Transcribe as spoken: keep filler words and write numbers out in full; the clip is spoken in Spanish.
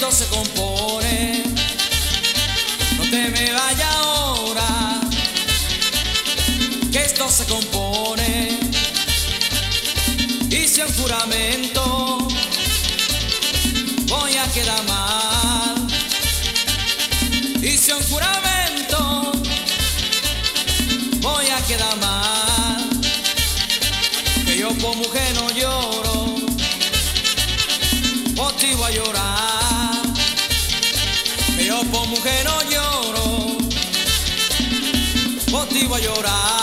esto se compone. No te me vayas ahora, que esto se compone. Hice un juramento, voy a quedar mal. Hice un juramento, voy a quedar mal. Que yo por mujer no lloro, por ti voy a llorar. Que yo por mujer no lloro, por ti voy a llorar.